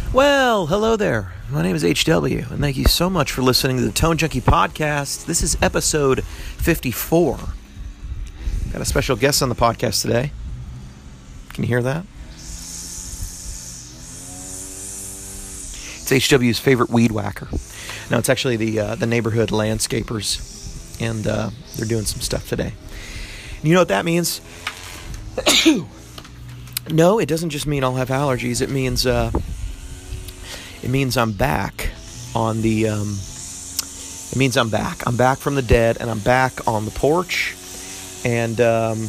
Well, hello there. My name is HW, and thank you so much for listening to the Tone Junkie Podcast. This is episode 54. Got a special guest on the podcast today. Can you hear that? It's HW's favorite weed whacker. No, it's actually the neighborhood landscapers, and they're doing some stuff today. And you know what that means? No, it doesn't just mean I'll have allergies. It means I'm back on the. It means I'm back. I'm back from the dead, and I'm back on the porch, and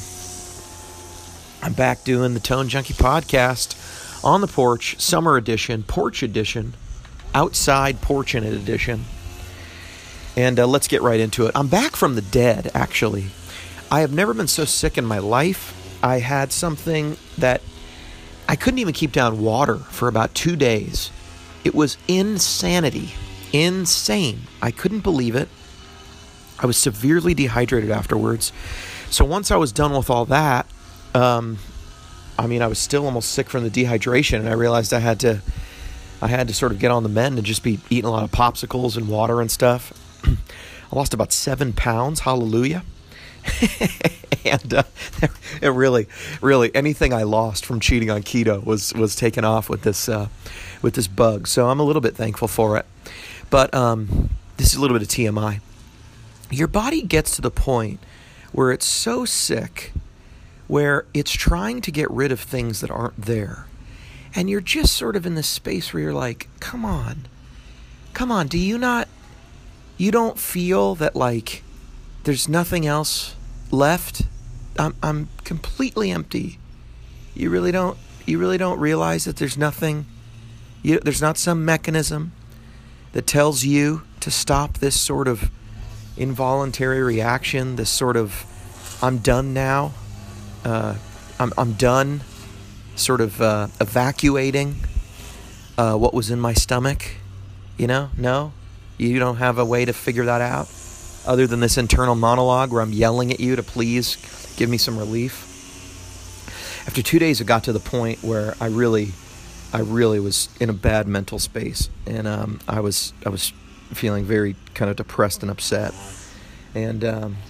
I'm back doing the Tone Junkie Podcast on the porch, summer edition, porch edition, outside porch-in-it edition. And let's get right into it. I'm back from the dead, actually. I have never been so sick in my life. I had something that I couldn't even keep down water for about 2 days. It was insanity. Insane. I couldn't believe it. I was severely dehydrated afterwards. So once I was done with all that, I was still almost sick from the dehydration, and I realized I had to sort of get on the mend and just be eating a lot of popsicles and water and stuff. I lost about 7 pounds. Hallelujah. And it really, anything I lost from cheating on keto was taken off with this bug. So I'm a little bit thankful for it. But this is a little bit of TMI. Your body gets to the point where it's so sick, where it's trying to get rid of things that aren't there. And you're just sort of in this space where you're like, come on, you don't feel that like there's nothing else left? I'm completely empty. You really don't realize that there's nothing, there's not some mechanism that tells you to stop this sort of involuntary reaction, this sort of, I'm done now, I'm done sort of evacuating what was in my stomach. No, you don't have a way to figure that out other than this internal monologue where I'm yelling at you to please give me some relief. After 2 days, it got to the point where I really was in a bad mental space, and I was feeling very kind of depressed and upset, and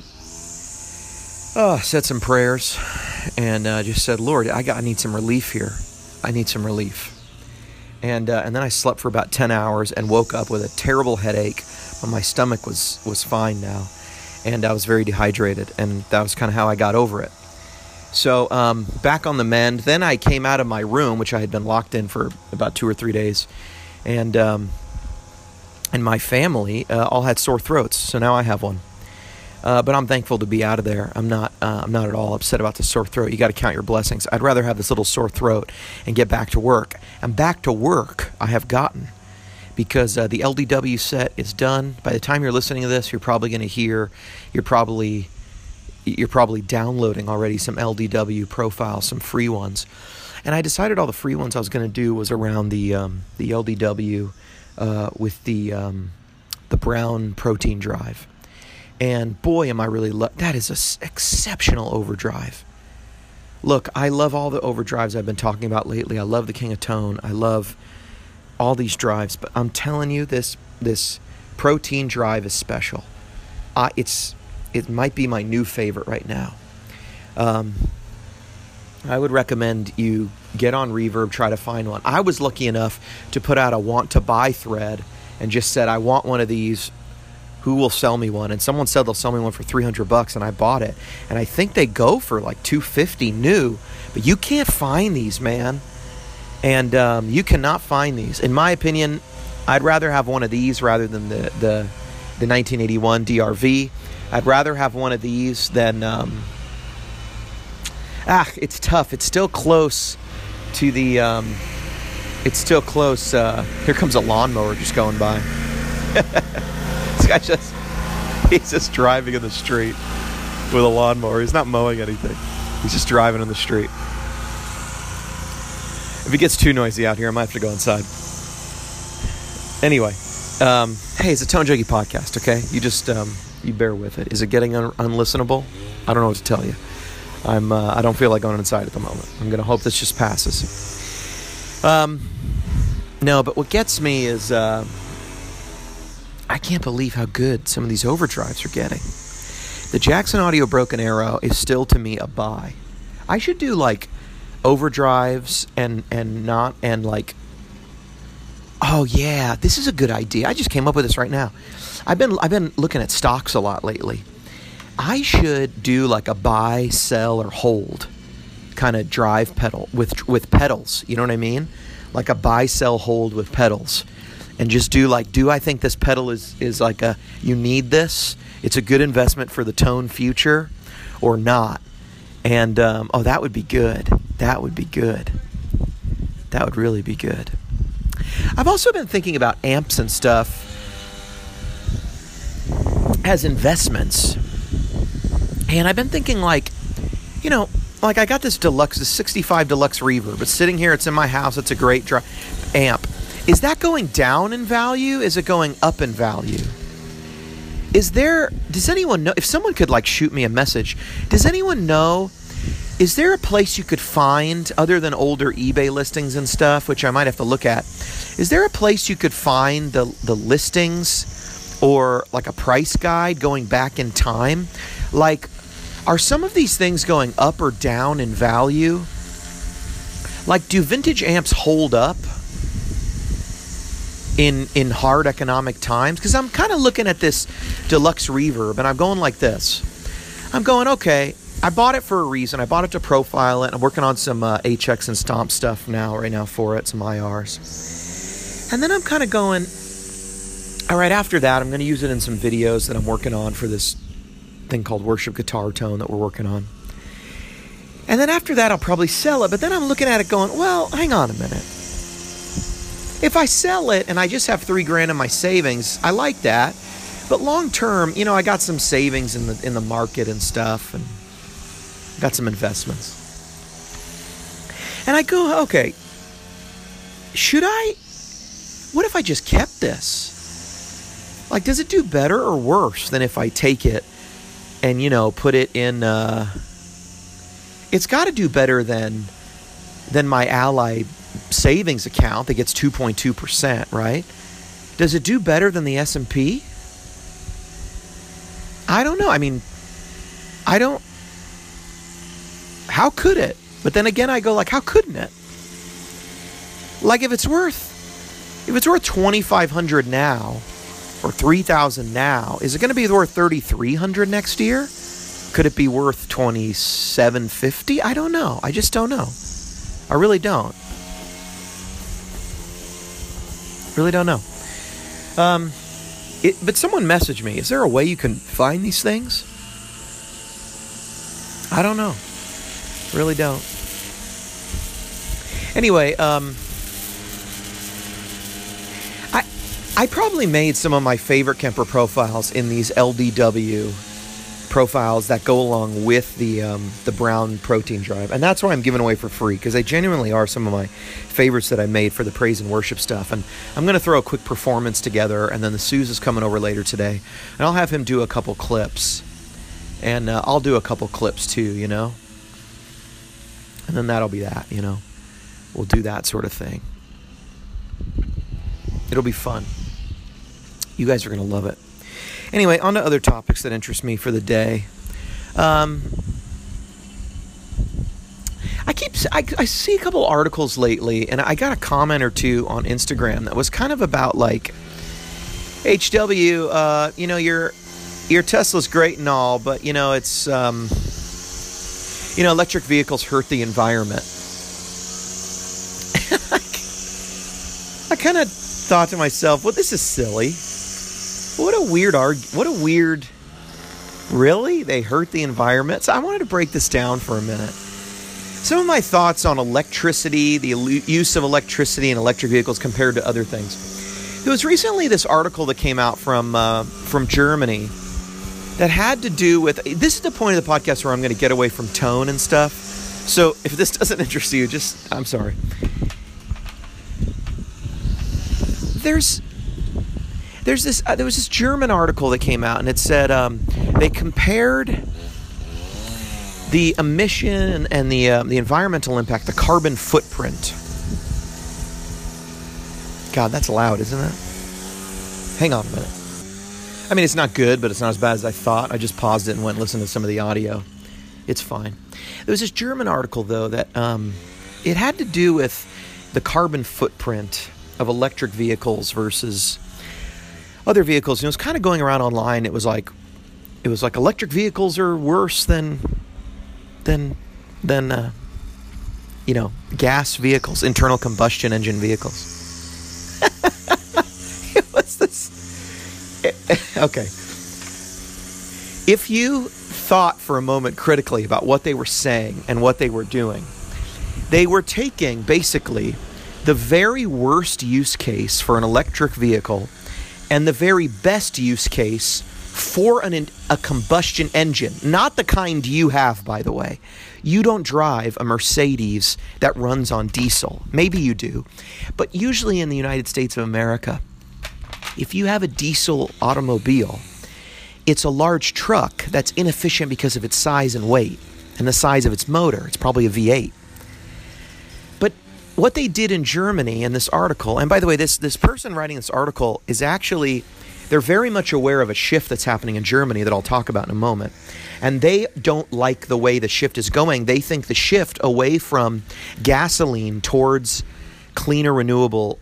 said some prayers, and just said, Lord, I need some relief here. I need some relief. And then I slept for about 10 hours and woke up with a terrible headache, but my stomach was fine now, and I was very dehydrated, and that was kind of how I got over it. So back on the mend. Then I came out of my room, which I had been locked in for about 2 or 3 days, and my family all had sore throats, so now I have one. But I'm thankful to be out of there. I'm not at all upset about the sore throat. You got to count your blessings. I'd rather have this little sore throat and get back to work. And back to work I have gotten, because the LDW set is done. By the time you're listening to this, you're probably going to hear, you're probably downloading already some LDW profiles, some free ones. And I decided all the free ones I was going to do was around the LDW with the brown protein drive. And boy, am I really that is an exceptional overdrive. Look, I love all the overdrives I've been talking about lately. I love the King of Tone. I love all these drives. But I'm telling you, this protein drive is special. It might be my new favorite right now. I would recommend you get on Reverb, try to find one. I was lucky enough to put out a want to buy thread and just said, I want one of these. Who will sell me one? And someone said they'll sell me one for $300, and I bought it. And I think they go for like $250 new, but you can't find these, man. And you cannot find these. In my opinion, I'd rather have one of these rather than the 1981 DRV. I'd rather have one of these than it's tough. It's still close to the it's still close. Here comes a lawnmower just going by. This guy he's just driving in the street with a lawnmower. He's not mowing anything. He's just driving in the street. If it gets too noisy out here, I might have to go inside. Anyway, hey, it's a Tone Junkie podcast, okay? You just, you bear with it. Is it getting unlistenable? I don't know what to tell you. I don't feel like going inside at the moment. I'm going to hope this just passes. No, but what gets me is I can't believe how good some of these overdrives are getting. The Jackson Audio Broken Arrow is still, to me, a buy. I should do, like, overdrives and like, oh, yeah, this is a good idea. I just came up with this right now. I've been looking at stocks a lot lately. I should do, like, a buy, sell, or hold kind of drive pedal with pedals. You know what I mean? Like a buy, sell, hold with pedals. And just do like, do I think this pedal is like you need this? It's a good investment for the tone future or not? And, that would be good. That would be good. That would really be good. I've also been thinking about amps and stuff as investments. And I've been thinking like, like I got this 65 Deluxe Reverb. It's sitting here. It's in my house. It's a great amp. Is that going down in value? Is it going up in value? Does anyone know, if someone could like shoot me a message, does anyone know, is there a place you could find, other than older eBay listings and stuff, which I might have to look at, is there a place you could find the listings or like a price guide going back in time? Like, are some of these things going up or down in value? Like, do vintage amps hold up in hard economic times? Because I'm kind of looking at this Deluxe Reverb, and I'm going like this. I'm going, okay, I bought it for a reason. I bought it to profile it. I'm working on some HX and Stomp stuff right now for it, some IRs. And then I'm kind of going, all right, after that, I'm going to use it in some videos that I'm working on for this thing called Worship Guitar Tone that we're working on. And then after that, I'll probably sell it. But then I'm looking at it going, well, hang on a minute. If I sell it and I just have $3,000 in my savings, I like that. But long term, I got some savings in the market and stuff, and got some investments. And I go, okay, what if I just kept this? Like, does it do better or worse than if I take it and, put it in, it's got to do better than my Ally savings account that gets 2.2%, right? Does it do better than the S&P? I don't know. I mean, how could it? But then again, I go like, how couldn't it? Like, if it's worth $2,500 now or $3,000 now, is it going to be worth $3,300 next year? Could it be worth $2,750? I don't know. I just don't know. I really don't. Really don't know. But someone messaged me. Is there a way you can find these things? I don't know. Really don't. Anyway, I probably made some of my favorite Kemper profiles in these LDW profiles that go along with the brown protein drive, and that's why I'm giving away for free, because they genuinely are some of my favorites that I made for the praise and worship stuff. And I'm going to throw a quick performance together, and then the Suze is coming over later today, and I'll have him do a couple clips, and I'll do a couple clips too, and then that'll be that. We'll do that sort of thing. It'll be fun. You guys are going to love it. Anyway, on to other topics that interest me for the day. I see a couple articles lately, and I got a comment or two on Instagram that was kind of about like, HW, your Tesla's great and all, but it's electric vehicles hurt the environment. I kind of thought to myself, well, this is silly. What a weird, really? They hurt the environment? So I wanted to break this down for a minute. Some of my thoughts on electricity, the use of electricity in electric vehicles compared to other things. There was recently this article that came out from Germany that had to do with, this is the point of the podcast where I'm going to get away from tone and stuff. So if this doesn't interest you, I'm sorry. There was this German article that came out, and it said they compared the emission and the environmental impact, the carbon footprint God, that's loud, isn't it? Hang on a minute. I mean, it's not good, but it's not as bad as I thought. I just paused it and went and listened to some of the audio. It's fine. There was this German article, though, that it had to do with the carbon footprint of electric vehicles versus other vehicles. And it was kind of going around online. It was like electric vehicles are worse than gas vehicles, internal combustion engine vehicles. What's this? Okay. If you thought for a moment critically about what they were saying and what they were doing, they were taking basically the very worst use case for an electric vehicle and the very best use case for a combustion engine. Not the kind you have, by the way. You don't drive a Mercedes that runs on diesel. Maybe you do. But usually in the United States of America, if you have a diesel automobile, it's a large truck that's inefficient because of its size and weight and the size of its motor. It's probably a V8. But what they did in Germany in this article, and by the way, this person writing this article is actually, they're very much aware of a shift that's happening in Germany that I'll talk about in a moment. And they don't like the way the shift is going. They think the shift away from gasoline towards cleaner, renewable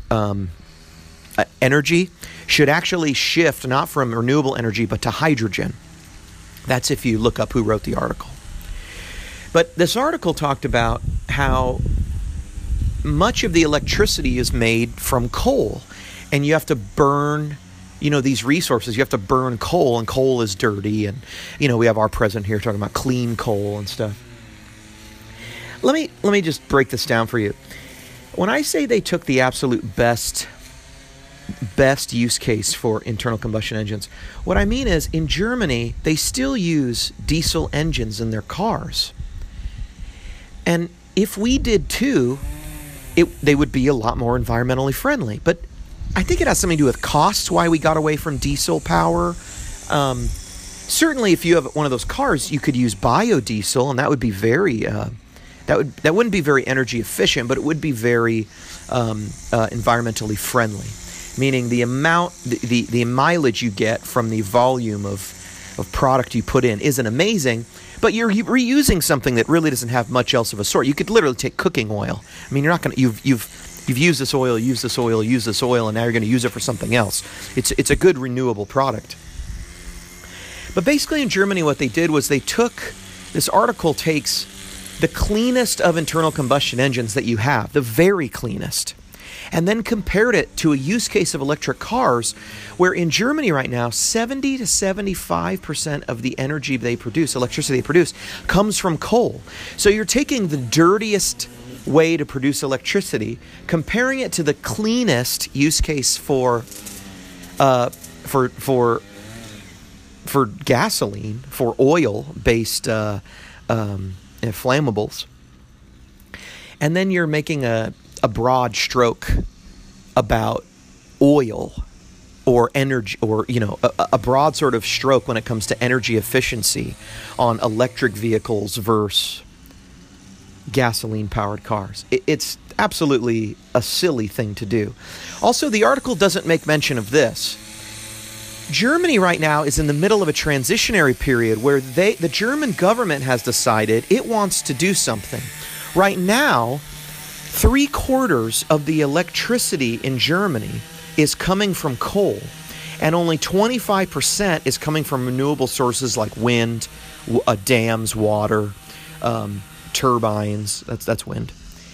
energy should actually shift not from renewable energy but to hydrogen. That's if you look up who wrote the article. But this article talked about how much of the electricity is made from coal, and you have to burn these resources. You have to burn coal, and coal is dirty, and we have our president here talking about clean coal and stuff. Let me just break this down for you. When I say they took the absolute best use case for internal combustion engines, what I mean is in Germany they still use diesel engines in their cars, and if we did too, they would be a lot more environmentally friendly. But I think it has something to do with costs, why we got away from diesel power. Certainly if you have one of those cars, you could use biodiesel, and that would be very that wouldn't be very energy efficient, but it would be very environmentally friendly. Meaning the amount, the mileage you get from the volume of product you put in isn't amazing, but you're reusing something that really doesn't have much else of a sort. You could literally take cooking oil. I mean, you're not going to, you've used this oil, and now you're going to use it for something else. It's a good renewable product. But basically in Germany what they did was this article takes the cleanest of internal combustion engines that you have, the very cleanest, and then compared it to a use case of electric cars where in Germany right now, 70 to 75% of the energy they produce, electricity they produce, comes from coal. So you're taking the dirtiest way to produce electricity, comparing it to the cleanest use case for gasoline, for oil-based flammables. And then you're making a broad stroke about oil or energy, or a broad sort of stroke when it comes to energy efficiency on electric vehicles versus gasoline-powered cars. It's absolutely a silly thing to do. Also, the article doesn't make mention of this. Germany right now is in the middle of a transitionary period where the German government has decided it wants to do something. Right now, 3/4 of the electricity in Germany is coming from coal, and only 25% is coming from renewable sources like wind, dams, water, turbines, that's wind,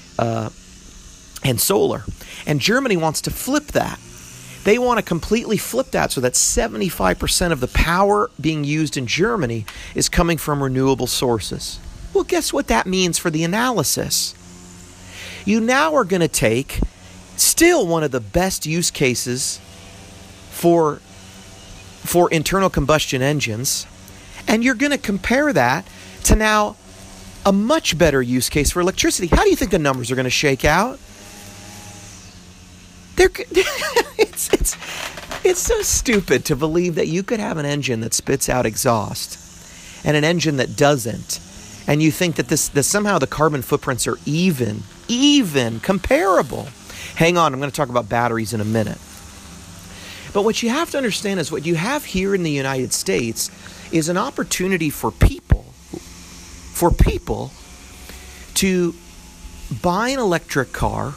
and solar. And Germany wants to flip that. They want to completely flip that so that 75% of the power being used in Germany is coming from renewable sources. Well, guess what that means for the analysis? You now are going to take still one of the best use cases for internal combustion engines, and you're going to compare that to now a much better use case for electricity. How do you think the numbers are going to shake out? It's so stupid to believe that you could have an engine that spits out exhaust and an engine that doesn't, and you think that this somehow the carbon footprints are even comparable. Hang on, I'm going to talk about batteries in a minute. But what you have to understand is what you have here in the United States is an opportunity for people to buy an electric car,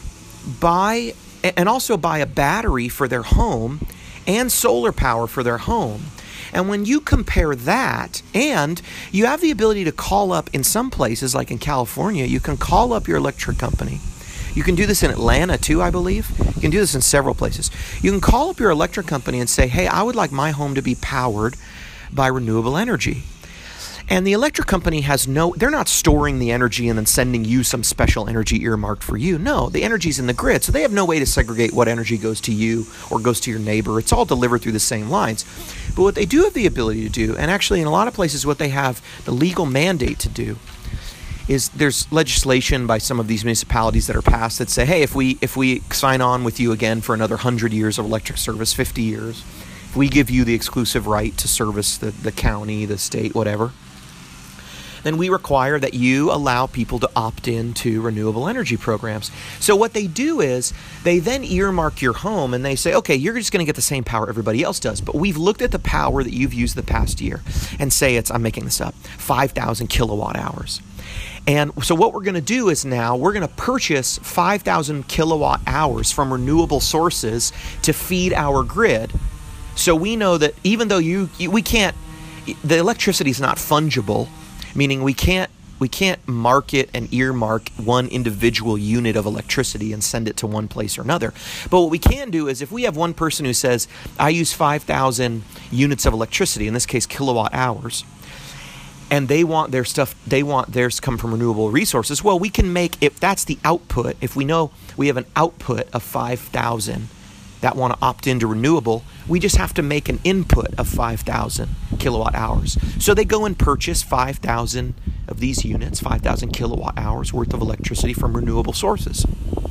and also buy a battery for their home and solar power for their home. And when you compare that, and you have the ability to call up in some places, like in California, you can call up your electric company. You can do this in Atlanta too, I believe. You can do this in several places. You can call up your electric company and say, hey, I would like my home to be powered by renewable energy. And the electric company they're not storing the energy and then sending you some special energy earmarked for you. No, the energy's in the grid, so they have no way to segregate what energy goes to you or goes to your neighbor. It's all delivered through the same lines. But what they do have the ability to do, and actually in a lot of places what they have the legal mandate to do, is there's legislation by some of these municipalities that are passed that say, hey, if we sign on with you again for another 100 years of electric service, 50 years, if we give you the exclusive right to service the county, the state, whatever, then we require that you allow people to opt into renewable energy programs. So what they do is they then earmark your home and they say, okay, you're just going to get the same power everybody else does, but we've looked at the power that you've used the past year and say I'm making this up, 5,000 kilowatt hours. And so what we're going to do is now we're going to purchase 5,000 kilowatt hours from renewable sources to feed our grid. So we know that even though we can't, the electricity is not fungible, meaning we can't market and earmark one individual unit of electricity and send it to one place or another. But what we can do is if we have one person who says, I use 5,000 units of electricity, in this case kilowatt hours, and they want theirs to come from renewable resources, well, we can make, if that's the output, if we know we have an output of 5,000 that want to opt into renewable, we just have to make an input of 5,000 kilowatt hours. So they go and purchase 5,000 of these units, 5,000 kilowatt hours worth of electricity from renewable sources.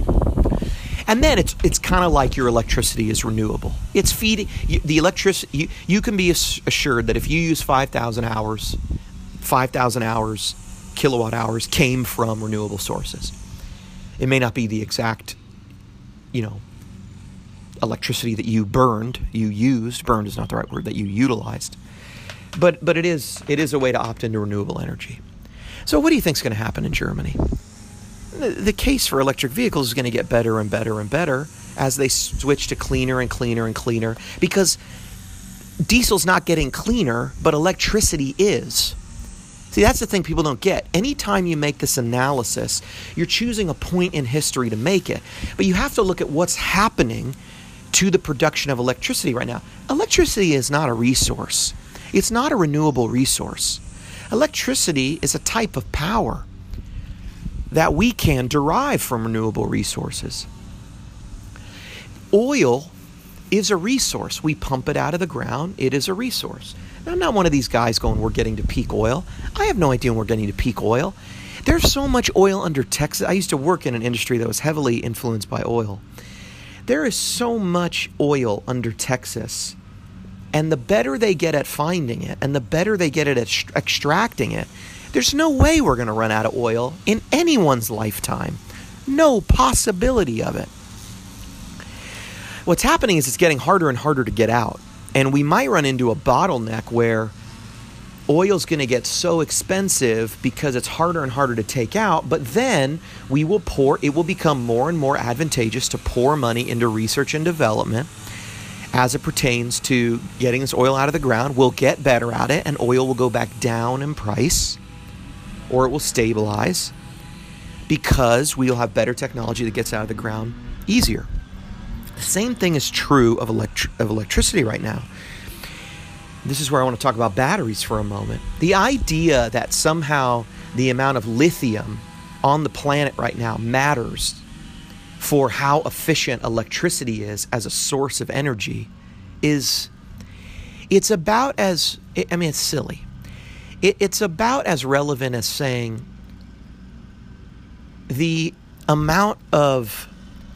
And then it's kind of like your electricity is renewable. It's feeding the electricity. You can be assured that if you use 5,000 hours, kilowatt hours came from renewable sources. It may not be the exact, electricity that you burned is not the right word, that you utilized. But it is a way to opt into renewable energy. So what do you think is going to happen in Germany? The case for electric vehicles is going to get better and better and better as they switch to cleaner and cleaner and cleaner, because diesel's not getting cleaner, but electricity is. See, that's the thing people don't get. Anytime you make this analysis, you're choosing a point in history to make it. But you have to look at what's happening to the production of electricity right now. Electricity is not a resource. It's not a renewable resource. Electricity is a type of power that we can derive from renewable resources. Oil is a resource. We pump it out of the ground. It is a resource. Now, I'm not one of these guys going, we're getting to peak oil. I have no idea when we're getting to peak oil. There's so much oil under Texas. I used to work in an industry that was heavily influenced by oil. There is so much oil under Texas, and the better they get at finding it, and the better they get at extracting it, there's no way we're going to run out of oil in anyone's lifetime. No possibility of it. What's happening is it's getting harder and harder to get out, and we might run into a bottleneck where oil's going to get so expensive because it's harder and harder to take out, but then it will become more and more advantageous to pour money into research and development as it pertains to getting this oil out of the ground. We'll get better at it, and oil will go back down in price, or it will stabilize because we'll have better technology that gets out of the ground easier. The same thing is true of electricity right now. This is where I want to talk about batteries for a moment. The idea that somehow the amount of lithium on the planet right now matters for how efficient electricity is as a source of energy it's silly. It's about as relevant as saying the amount of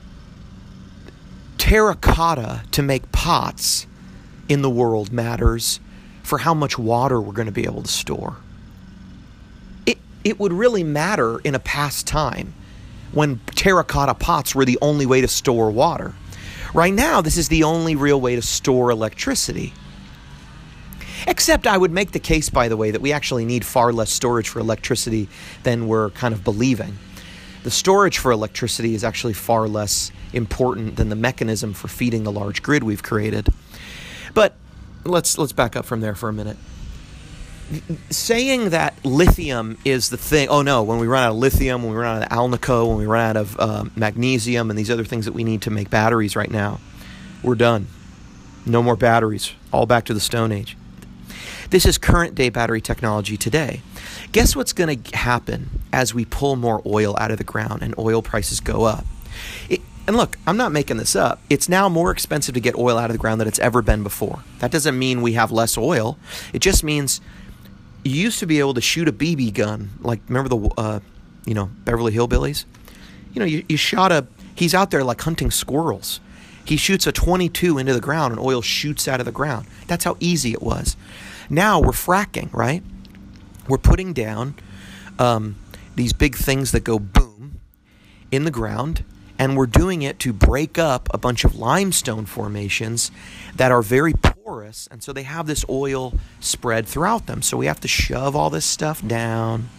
terracotta to make pots in the world matters for how much water we're going to be able to store. It would really matter in a past time when terracotta pots were the only way to store water. Right now, this is the only real way to store electricity. Except I would make the case, by the way, that we actually need far less storage for electricity than we're kind of believing. The storage for electricity is actually far less important than the mechanism for feeding the large grid we've created. But let's back up from there for a minute. Saying that lithium is the thing, oh no, when we run out of lithium, when we run out of alnico, when we run out of magnesium and these other things that we need to make batteries right now, we're done. No more batteries. All back to the Stone Age. This is current day battery technology today. Guess what's going to happen as we pull more oil out of the ground and oil prices go up? And look, I'm not making this up. It's now more expensive to get oil out of the ground than it's ever been before. That doesn't mean we have less oil. It just means you used to be able to shoot a BB gun. Like, remember the, Beverly Hillbillies? You shot he's out there like hunting squirrels. He shoots a .22 into the ground and oil shoots out of the ground. That's how easy it was. Now we're fracking, right? We're putting down these big things that go boom in the ground, and we're doing it to break up a bunch of limestone formations that are very porous, and so they have this oil spread throughout them. So we have to shove all this stuff down,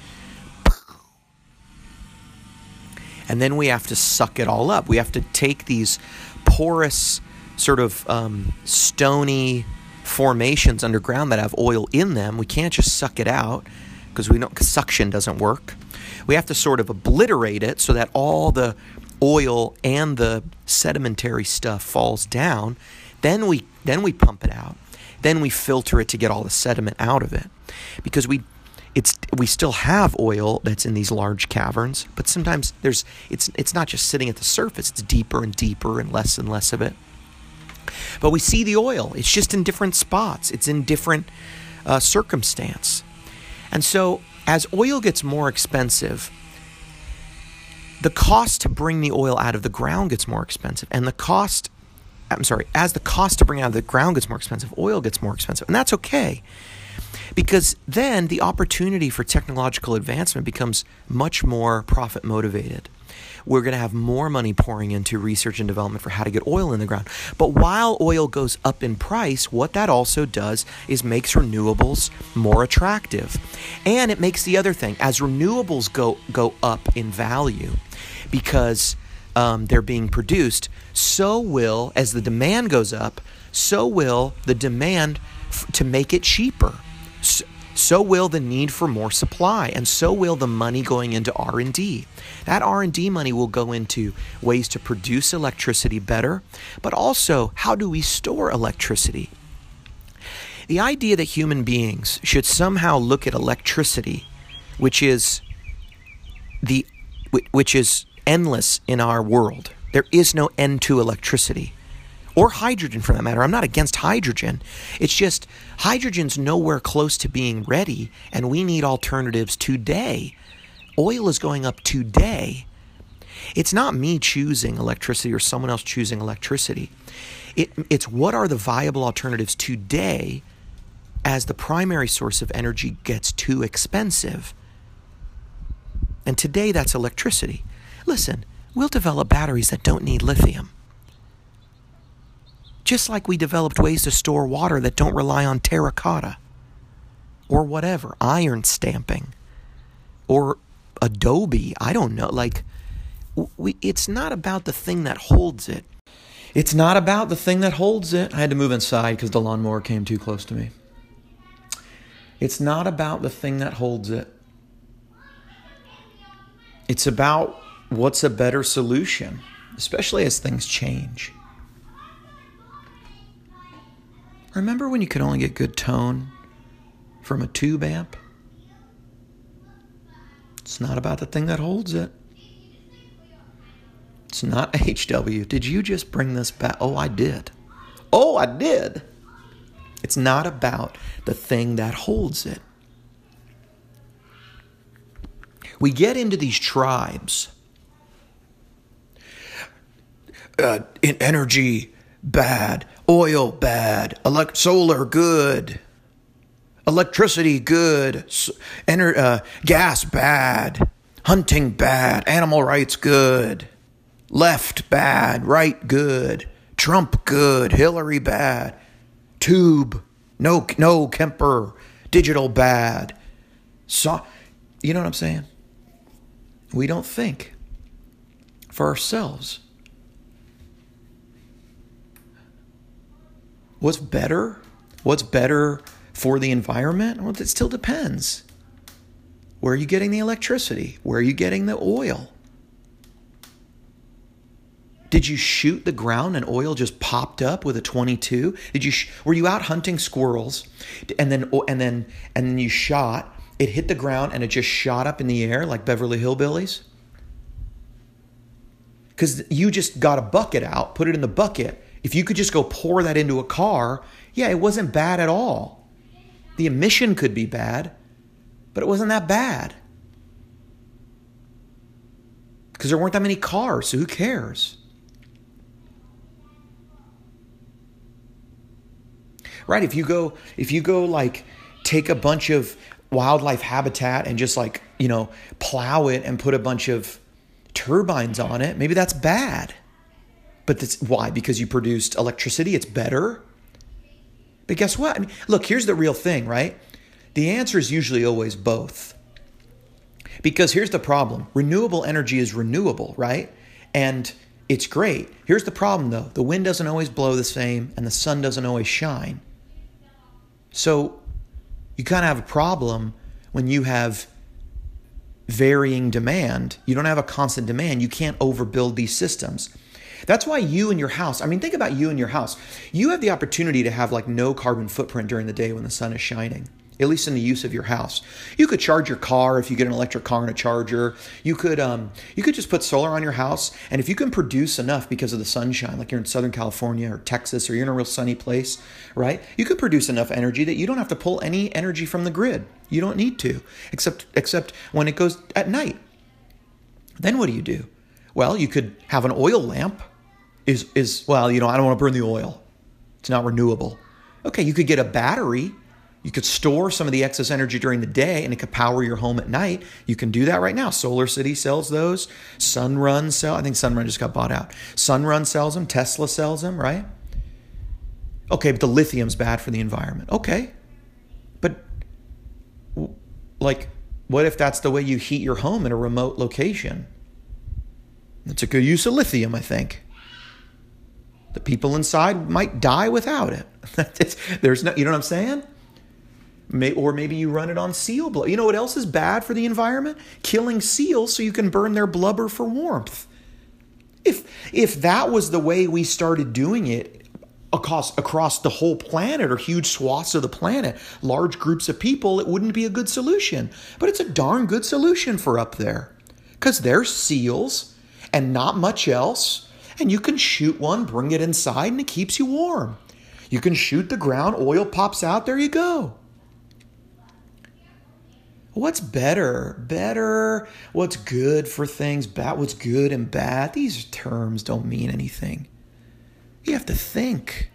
and then we have to suck it all up. We have to take these porous, sort of stony formations underground that have oil in them. We can't just suck it out because suction doesn't work. We have to sort of obliterate it so that all the oil and the sedimentary stuff falls down. Then we pump it out. Then we filter it to get all the sediment out of it, because we still have oil that's in these large caverns, but sometimes it's not just sitting at the surface. It's deeper and deeper and less of it. But we see the oil. It's just in different spots. It's in different circumstance. And so as oil gets more expensive, the cost to bring the oil out of the ground gets more expensive. And as the cost to bring it out of the ground gets more expensive, oil gets more expensive. And that's okay, because then the opportunity for technological advancement becomes much more profit motivated. We're going to have more money pouring into research and development for how to get oil in the ground. But while oil goes up in price, what that also does is makes renewables more attractive. And it makes the other thing, as renewables go up in value because they're being produced, so will, as the demand goes up, so will the demand to make it cheaper. So will the need for more supply, and so will the money going into R&D. That R&D money will go into ways to produce electricity better, but also how do we store electricity? The idea that human beings should somehow look at electricity, which is endless in our world. There is no end to electricity. Or hydrogen, for that matter. I'm not against hydrogen. It's just hydrogen's nowhere close to being ready, and we need alternatives today. Oil is going up today. It's not me choosing electricity or someone else choosing electricity. It's what are the viable alternatives today as the primary source of energy gets too expensive. And today that's electricity. Listen, we'll develop batteries that don't need lithium. Just like we developed ways to store water that don't rely on terracotta or whatever, iron stamping or adobe. I don't know. It's not about the thing that holds it. It's not about the thing that holds it. I had to move inside because the lawnmower came too close to me. It's not about the thing that holds it. It's about what's a better solution, especially as things change. Remember when you could only get good tone from a tube amp? It's not about the thing that holds it. It's not HW. Did you just bring this back? Oh, I did. Oh, I did. It's not about the thing that holds it. We get into these tribes. In energy, bad. Oil, bad. Solar, good. Electricity, good. Gas, bad. Hunting bad, animal rights good, left bad, right good, Trump good, Hillary bad, tube, no Kemper, digital bad. So, you know what I'm saying? We don't think for ourselves. What's better? What's better for the environment? Well, it still depends. Where are you getting the electricity? Where are you getting the oil? Did you shoot the ground and oil just popped up with a 22? Were you out hunting squirrels and then you shot? It hit the ground and it just shot up in the air like Beverly Hillbillies? Because you just got a bucket out, put it in the bucket. If you could just go pour that into a car, yeah, it wasn't bad at all. The emission could be bad, but it wasn't that bad. Because there weren't that many cars, so who cares? Right? If you go like take a bunch of wildlife habitat and just like, plow it and put a bunch of turbines on it, maybe that's bad. But that's why? Because you produced electricity, it's better. But guess what? I mean, look, here's the real thing, right? The answer is usually always both. Because here's the problem. Renewable energy is renewable, right? And it's great. Here's the problem, though. The wind doesn't always blow the same, and the sun doesn't always shine. So you kind of have a problem when you have varying demand. You don't have a constant demand. You can't overbuild these systems. That's why you and your house, think about you and your house. You have the opportunity to have like no carbon footprint during the day when the sun is shining, at least in the use of your house. You could charge your car if you get an electric car and a charger. You could just put solar on your house. And if you can produce enough because of the sunshine, like you're in Southern California or Texas, or you're in a real sunny place, right? You could produce enough energy that you don't have to pull any energy from the grid. You don't need to, except when it goes at night. Then what do? Well, you could have an oil lamp. I don't want to burn the oil. It's not renewable. Okay, you could get a battery. You could store some of the excess energy during the day and it could power your home at night. You can do that right now. SolarCity sells those. Sunrun I think Sunrun just got bought out. Sunrun sells them. Tesla sells them, right? Okay, but the lithium's bad for the environment. Okay. But like, what if that's the way you heat your home in a remote location? It's a good use of lithium, I think. The people inside might die without it. You know what I'm saying? Or maybe you run it on seal blood. You know what else is bad for the environment? Killing seals so you can burn their blubber for warmth. If that was the way we started doing it across the whole planet or huge swaths of the planet, large groups of people, it wouldn't be a good solution. But it's a darn good solution for up there. Because there's seals and not much else. And you can shoot one, bring it inside, and it keeps you warm. You can shoot the ground, oil pops out, there you go. What's better? What's good for things? Bad? What's good and bad? These terms don't mean anything. You have to think.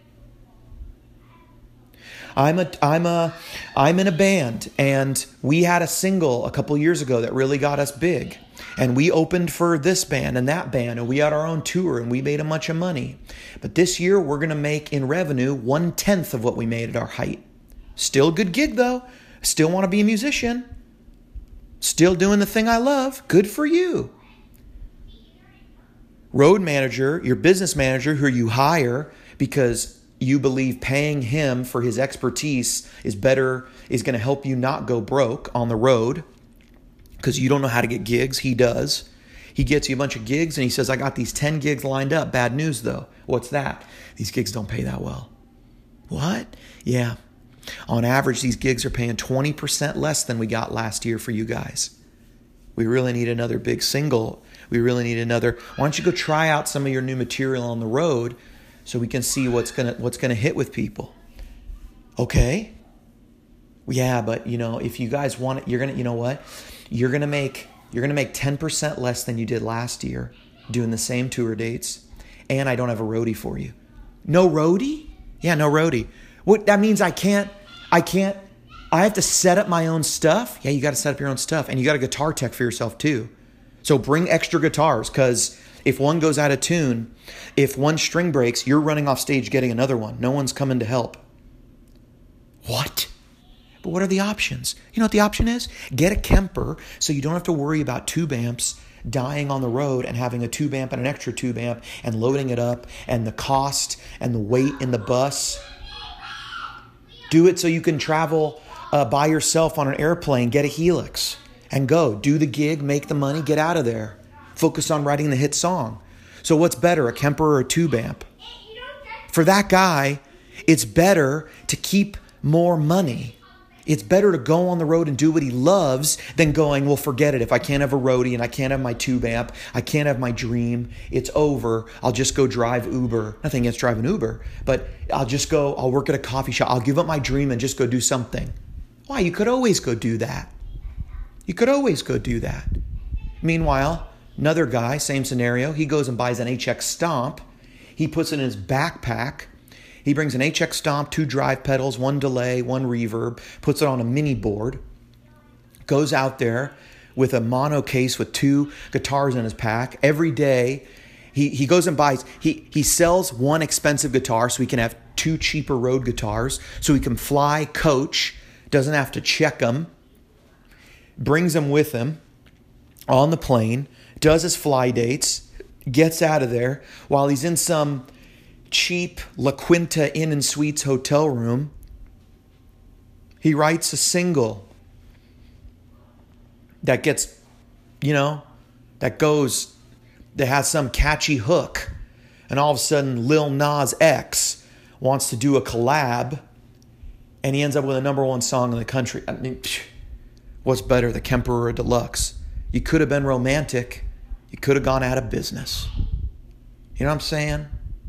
I'm in a band, and we had a single a couple years ago that really got us big. And we opened for this band and that band, and we had our own tour, and we made a bunch of money. But this year, we're going to make in revenue 1/10 of what we made at our height. Still a good gig, though. Still want to be a musician. Still doing the thing I love. Good for you. Road manager, your business manager who you hire because you believe paying him for his expertise is going to help you not go broke on the road. Because you don't know how to get gigs. He does. He gets you a bunch of gigs and he says, I got these 10 gigs lined up. Bad news, though. What's that? These gigs don't pay that well. What? Yeah. On average, these gigs are paying 20% less than we got last year for you guys. We really need another big single. We really need another. Why don't you go try out some of your new material on the road so we can see what's gonna hit with people? Okay. Yeah, but if you guys want it, you're gonna make 10% less than you did last year doing the same tour dates, and I don't have a roadie for you. No roadie? Yeah, no roadie. What that means I have to set up my own stuff? Yeah, you got to set up your own stuff, and you got a guitar tech for yourself too. So bring extra guitars, because if one goes out of tune, if one string breaks, you're running off stage getting another one. No one's coming to help. What? But what are the options? You know what the option is? Get a Kemper so you don't have to worry about tube amps dying on the road and having a tube amp and an extra tube amp and loading it up and the cost and the weight in the bus. Do it so you can travel by yourself on an airplane, get a Helix and go. Do the gig, make the money, get out of there. Focus on writing the hit song. So what's better, a Kemper or a tube amp? For that guy, it's better to keep more money. It's better to go on the road and do what he loves than going, well, forget it. If I can't have a roadie and I can't have my tube amp, I can't have my dream, it's over. I'll just go drive Uber. Nothing against driving Uber, but I'll work at a coffee shop. I'll give up my dream and just go do something. Why? You could always go do that. You could always go do that. Meanwhile, another guy, same scenario, he goes and buys an HX Stomp. He puts it in his backpack. He brings an HX Stomp, 2 drive pedals, 1 delay, 1 reverb, puts it on a mini board, goes out there with a mono case with 2 guitars in his pack. Every day, he goes and buys, he sells 1 expensive guitar so he can have 2 cheaper road guitars, so he can fly coach, doesn't have to check them, brings them with him on the plane, does his fly dates, gets out of there while he's in some cheap La Quinta Inn and Suites hotel room. He writes a single that gets, that has some catchy hook. And all of a sudden, Lil Nas X wants to do a collab and he ends up with a number 1 song in the country. I mean, what's better, the Kemper or a Deluxe? You could have been romantic. You could have gone out of business. You know what I'm saying?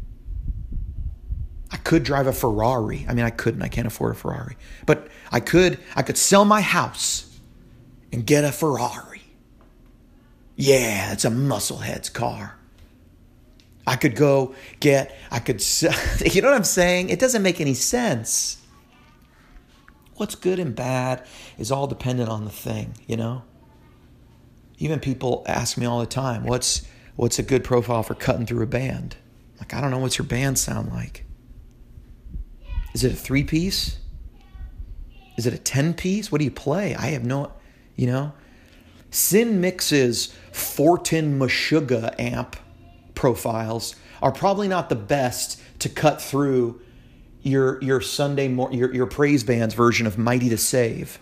I could drive a Ferrari. I mean, I couldn't. I can't afford a Ferrari. But I could sell my house and get a Ferrari. Yeah, it's a musclehead's car. I could sell, you know what I'm saying? It doesn't make any sense. What's good and bad is all dependent on the thing, Even people ask me all the time, what's a good profile for cutting through a band? Like, I don't know, what's your band sound like? Is it a 3-piece? Is it a 10-piece? What do you play? I have no, Sin Mix's Fortin Meshuggah amp profiles are probably not the best to cut through your Sunday your praise band's version of Mighty to Save.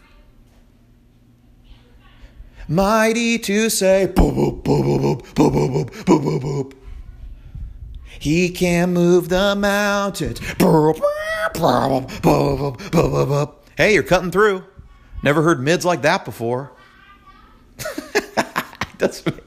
Mighty to save, boop, boop, boop, boop, boop, boop, boop, boop, boop. He can move the mountains. Hey, you're cutting through. Never heard mids like that before. It doesn't.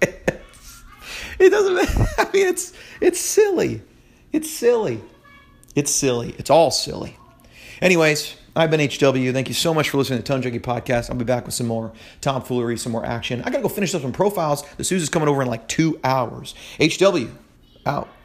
I mean, it's silly. It's silly. It's silly. It's all silly. Anyways, I've been HW. Thank you so much for listening to Tone Junkie Podcast. I'll be back with some more tomfoolery, some more action. I got to go finish up some profiles. The Suze is coming over in like 2 hours. HW, out.